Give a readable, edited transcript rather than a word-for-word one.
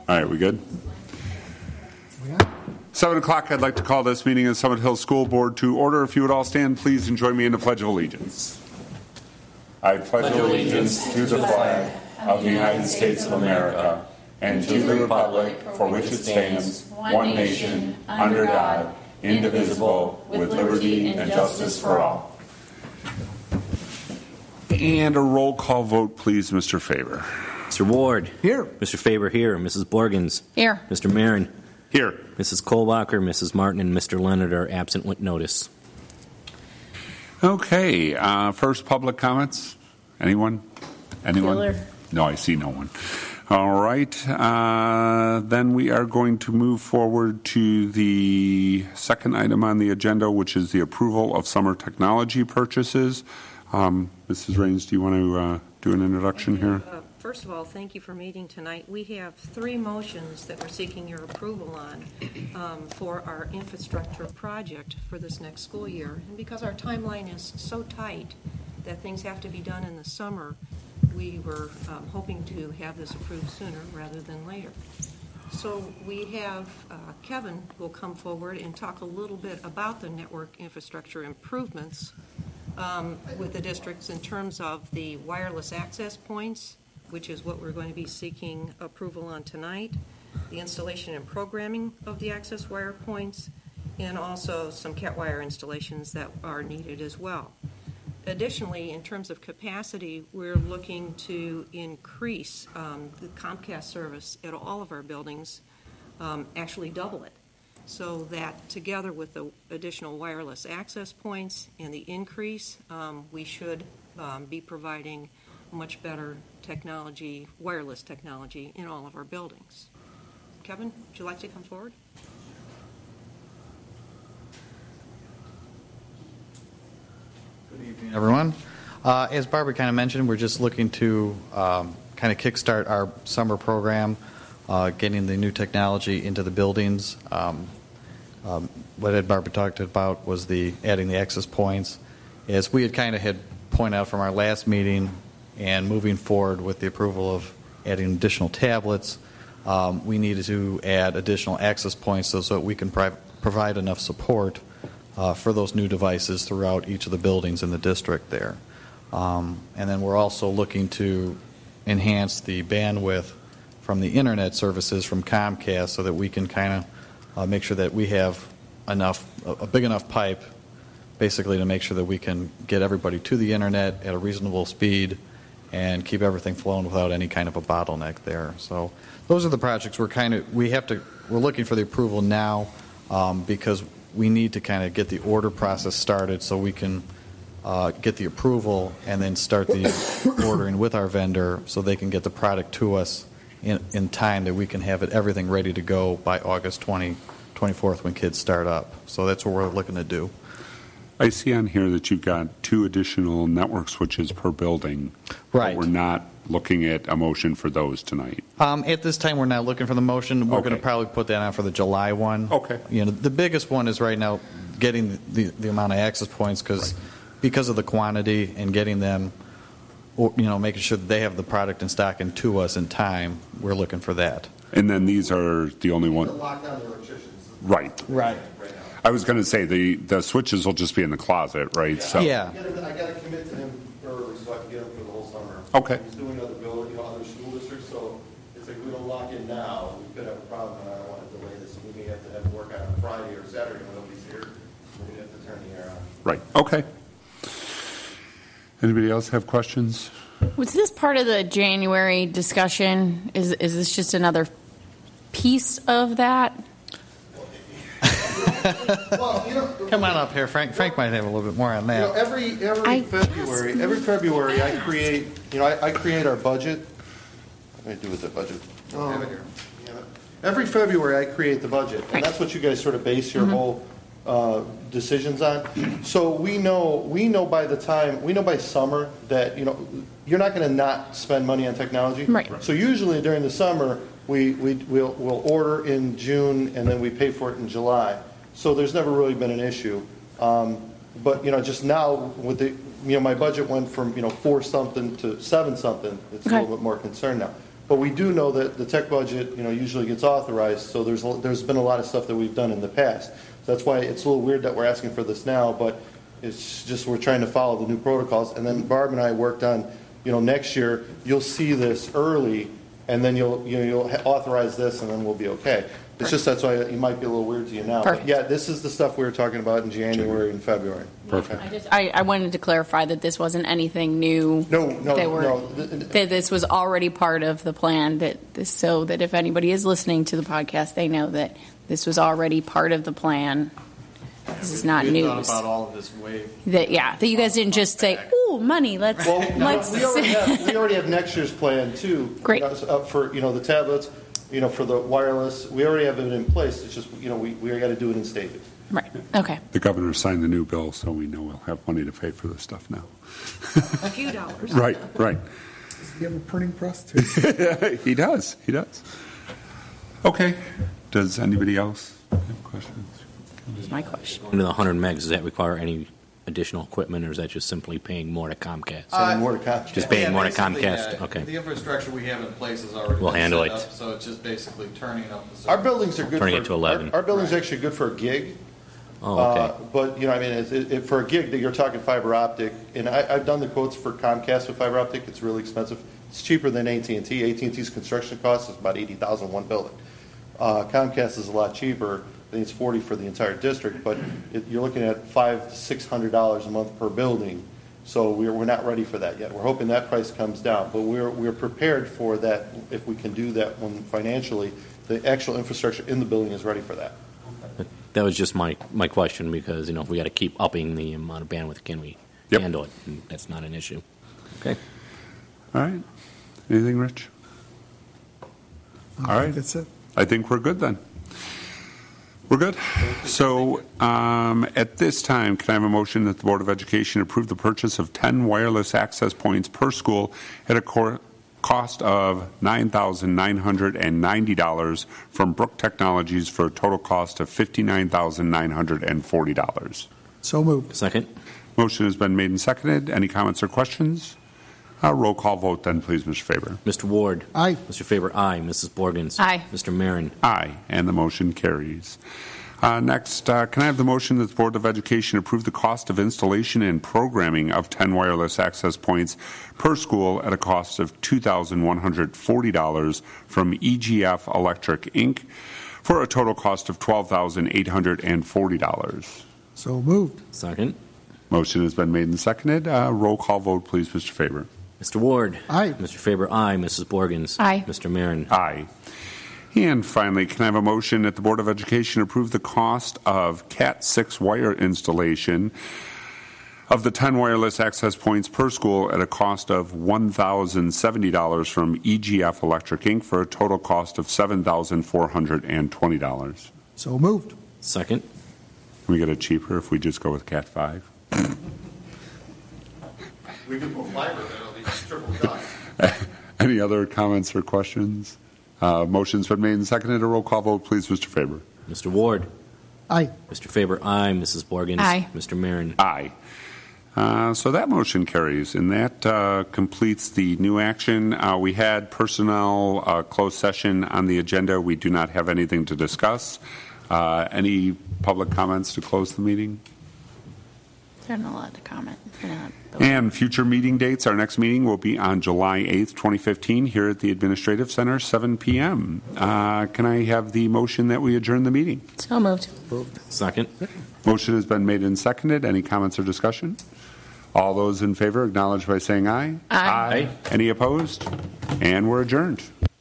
All right, we good? 7 o'clock, I'd like to call this meeting of Summit Hill School Board to order. If you would all stand, please, and join me in the Pledge of Allegiance. I pledge allegiance to the flag of the United States of America and to the republic for which it stands, one nation, under God, indivisible, with liberty and justice for all. And a roll call vote, please, Mr. Faber. Mr. Ward. Here. Mr. Faber here. Mrs. Borgens. Here. Mr. Marin. Here. Mrs. Kohlbacher, Mrs. Martin, and Mr. Leonard are absent with notice. Okay. First, public comments. Anyone? Taylor. No, I see no one. All right. Then we are going to move forward to the second item on the agenda, which is the approval of summer technology purchases. Mrs. Raines, do you want to do an introduction here? First of all, thank you for meeting tonight. We have 3 motions that we're seeking your approval on for our infrastructure project for this next school year. And because our timeline is so tight that things have to be done in the summer, we were hoping to have this approved sooner rather than later. So we have Kevin will come forward and talk a little bit about the network infrastructure improvements with the districts in terms of the wireless access points, which is what we're going to be seeking approval on tonight, the installation and programming of the access wire points, and also some cat wire installations that are needed as well. Additionally, in terms of capacity, we're looking to increase the Comcast service at all of our buildings, actually double it, so that together with the additional wireless access points and the increase, we should be providing much better technology, wireless technology, in all of our buildings. Kevin, would you like to come forward? Good evening, everyone. As Barbara kind of mentioned, we're just looking to kind of kickstart our summer program, getting the new technology into the buildings. What Barbara talked about was adding the access points. As we had pointed out from our last meeting, and moving forward with the approval of adding additional tablets, we needed to add additional access points so that we can provide enough support for those new devices throughout each of the buildings in the district there. And then we're also looking to enhance the bandwidth from the internet services from Comcast so that we can kind of make sure that we have a big enough pipe basically to make sure that we can get everybody to the internet at a reasonable speed and keep everything flowing without any kind of a bottleneck there. So those are the projects we're looking for the approval now because we need to kind of get the order process started so we can get the approval and then start the ordering with our vendor so they can get the product to us in time that we can have everything ready to go by August 24th when kids start up. So that's what we're looking to do. I see on here that you've got 2 additional network switches per building. Right. But we're not looking at a motion for those tonight. At this time, we're not looking for the motion. We're going to probably put that on for the July one. Okay. The biggest one is right now getting the amount of access points because of the quantity and getting them, making sure that they have the product in stock and to us in time. We're looking for that. And then these are the only one. The lockdown the electricians. Right. I was going to say the switches will just be in the closet, right? So. Yeah. I got to commit to him early so I can get him for the whole summer. Okay. He's doing other other school districts, so it's like we don't lock in now, we could have a problem, and I don't want to delay this. We may have to have work on Friday or Saturday when nobody's here. We're going to have to turn the air on. Right. Okay. Anybody else have questions? Was this part of the January discussion? Is this just another piece of that? Well, Come on up here, Frank. Frank might have a little bit more on that. Every February, I create. I create our budget. What do I do with the budget? Every February, I create the budget, and that's what you guys sort of base your whole decisions on. So we know by summer that you're not going to not spend money on technology. Right. So usually during the summer, we'll order in June and then we pay for it in July. So there's never really been an issue. But just now with my budget went from 4 something to 7 something. It's a little bit more concerned now. But we do know that the tech budget, usually gets authorized, so there's been a lot of stuff that we've done in the past. So that's why it's a little weird that we're asking for this now, but it's just we're trying to follow the new protocols. And then Barb and I worked on, next year, you'll see this early, and then you'll authorize this, and then we'll be okay. It's just that's why it might be a little weird to you now. Perfect. But yeah, this is the stuff we were talking about in January and February. Perfect. I wanted to clarify that this wasn't anything new. No. That this was already part of the plan, so that if anybody is listening to the podcast, they know that this was already part of the plan. This is not news. We thought about all of this way. That you guys didn't just say, "Ooh, money, let's." We already have next year's plan too. Great. For the tablets, for the wireless, we already have it in place. It's just we got to do it in stages. Right. Okay. The governor signed the new bill, so we know we'll have money to pay for this stuff now. A few dollars. Right. Does he have a printing press too? He does. Okay. Does anybody else have questions? That's my question. Into the 100 megs, does that require any additional equipment, or is that just simply paying more to Comcast? More to Comcast. Just paying more to basically, Comcast? Okay. The infrastructure we have in place is already We'll been handle set it. up, so it's just basically turning up the Our service. buildings are good. Turning it to 11. Our building's actually good for a gig. Oh, okay. But for a gig, that you're talking fiber optic, and I've done the quotes for Comcast with fiber optic. It's really expensive. It's cheaper than AT&T. AT&T's construction cost is about $80,000 one building. Comcast is a lot cheaper. I think it's $40 for the entire district, but you're looking at $500 to $600 a month per building. So we're not ready for that yet. We're hoping that price comes down, but we're prepared for that if we can do that when financially the actual infrastructure in the building is ready for that. That was just my question, because if we got to keep upping the amount of bandwidth, can we handle it? And that's not an issue. Okay. All right. Anything, Rich? All right. That's it. I think we're good then. We're good. So at this time, can I have a motion that the Board of Education approve the purchase of 10 wireless access points per school at a cost of $9,990 from Brook Technologies for a total cost of $59,940? So moved. Second? Motion has been made and seconded. Any comments or questions? Roll call vote then, please, Mr. Faber. Mr. Ward? Aye. Mr. Faber, aye. Mrs. Borgens? Aye. Mr. Marin? Aye, and the motion carries. Next, can I have the motion that the Board of Education approve the cost of installation and programming of 10 wireless access points per school at a cost of $2,140 from EGF Electric, Inc., for a total cost of $12,840? So moved. Second? Motion has been made and seconded. Roll call vote, please, Mr. Faber. Mr. Ward? Aye. Mr. Faber, aye. Mrs. Borgens? Aye. Mr. Marin? Aye. And finally, can I have a motion that the Board of Education approve the cost of Cat 6 wire installation of the 10 wireless access points per school at a cost of $1,070 from EGF Electric, Inc. for a total cost of $7,420? So moved. Second? Can we get it cheaper if we just go with Cat 5? We could go fiber, that'll be triple done. Any other comments or questions? Motion's been made and seconded. A roll call vote, please, Mr. Faber. Mr. Ward? Aye. Mr. Faber, aye. Mrs. Borgens? Aye. Mr. Marin? Aye. So that motion carries, and that completes the new action. We had personnel closed session on the agenda. We do not have anything to discuss. Any public comments to close the meeting? They're not allowed to comment. And future meeting dates, our next meeting will be on July 8th, 2015, here at the Administrative Center, 7 p.m. Can I have the motion that we adjourn the meeting? So moved. Second? Motion has been made and seconded. Any comments or discussion? All those in favor acknowledge by saying aye. Aye. Any opposed? And we're adjourned.